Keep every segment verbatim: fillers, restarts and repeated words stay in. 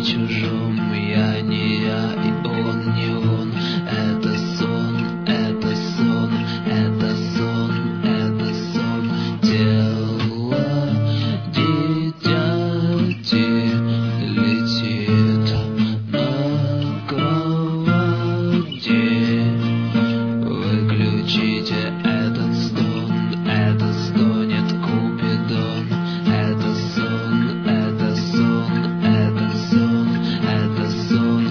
не чужом, я не я, и он не он. Это сон, это сон, это сон, это сон. Тело дитяти летит на кровати. Выключите этот стон, это стонет Купидон. Это сон, это сон, это сон, это сон.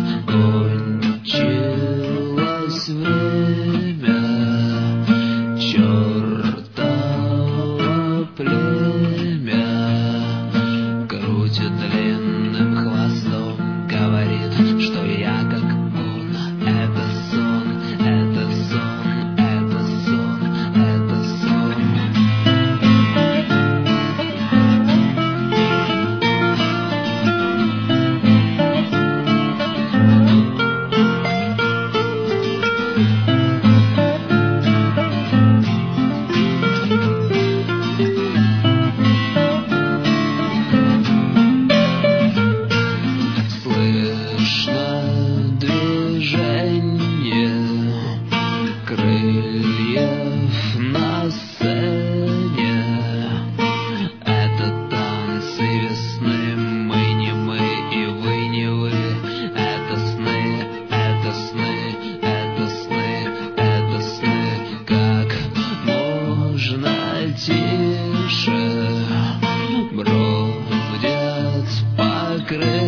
Кончилось время чертово племя. Крутит длинным хвостом, говорит, что я как он. Это сон, это сон, это сон, это сон. Слышно движение крыльев на сцене. Это танцы весны, мы не мы и вы не вы. Это сны, это сны, это сны, это сны. Как можно тише бродят по крыльям